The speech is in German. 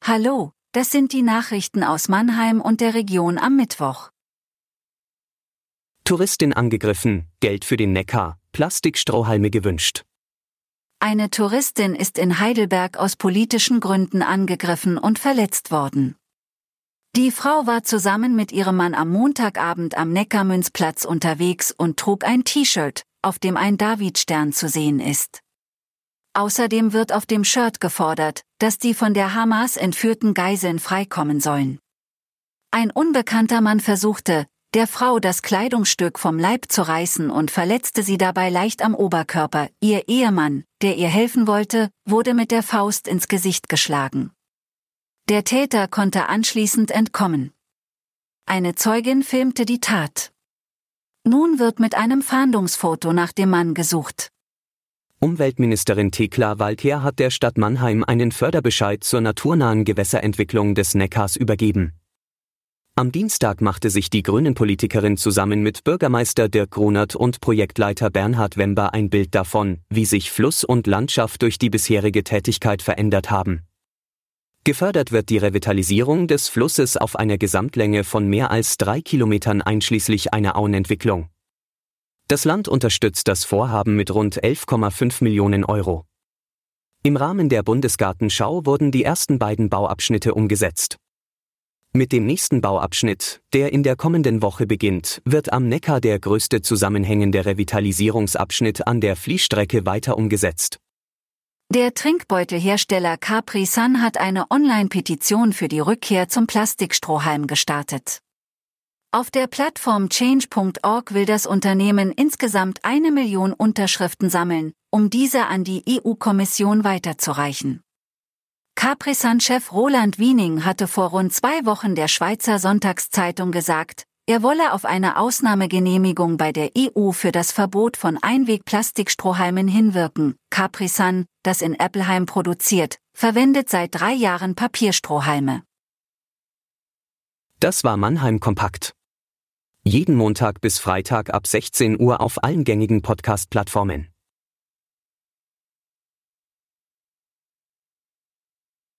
Hallo, das sind die Nachrichten aus Mannheim und der Region am Mittwoch. Touristin angegriffen, Geld für den Neckar, Plastikstrohhalme gewünscht. Eine Touristin ist in Heidelberg aus politischen Gründen angegriffen und verletzt worden. Die Frau war zusammen mit ihrem Mann am Montagabend am Neckarmünzplatz unterwegs und trug ein T-Shirt, auf dem ein Davidstern zu sehen ist. Außerdem wird auf dem Shirt gefordert, dass die von der Hamas entführten Geiseln freikommen sollen. Ein unbekannter Mann versuchte, der Frau das Kleidungsstück vom Leib zu reißen und verletzte sie dabei leicht am Oberkörper. Ihr Ehemann, der ihr helfen wollte, wurde mit der Faust ins Gesicht geschlagen. Der Täter konnte anschließend entkommen. Eine Zeugin filmte die Tat. Nun wird mit einem Fahndungsfoto nach dem Mann gesucht. Umweltministerin Thekla Walther hat der Stadt Mannheim einen Förderbescheid zur naturnahen Gewässerentwicklung des Neckars übergeben. Am Dienstag machte sich die Grünen-Politikerin zusammen mit Bürgermeister Dirk Grunert und Projektleiter Bernhard Wember ein Bild davon, wie sich Fluss und Landschaft durch die bisherige Tätigkeit verändert haben. Gefördert wird die Revitalisierung des Flusses auf einer Gesamtlänge von mehr als 3 Kilometern einschließlich einer Auenentwicklung. Das Land unterstützt das Vorhaben mit rund 11,5 Millionen Euro. Im Rahmen der Bundesgartenschau wurden die ersten beiden Bauabschnitte umgesetzt. Mit dem nächsten Bauabschnitt, der in der kommenden Woche beginnt, wird am Neckar der größte zusammenhängende Revitalisierungsabschnitt an der Fließstrecke weiter umgesetzt. Der Trinkbeutelhersteller Capri-Sun hat eine Online-Petition für die Rückkehr zum Plastikstrohhalm gestartet. Auf der Plattform change.org will das Unternehmen insgesamt 1 Million Unterschriften sammeln, um diese an die EU-Kommission weiterzureichen. Capri-Sun-Chef Roland Wiening hatte vor rund 2 Wochen der Schweizer Sonntagszeitung gesagt, er wolle auf eine Ausnahmegenehmigung bei der EU für das Verbot von Einweg-Plastikstrohhalmen hinwirken. Capri-Sun, das in Eppelheim produziert, verwendet seit 3 Jahren Papierstrohhalme. Das war Mannheim Kompakt. Jeden Montag bis Freitag ab 16 Uhr auf allen gängigen Podcast-Plattformen.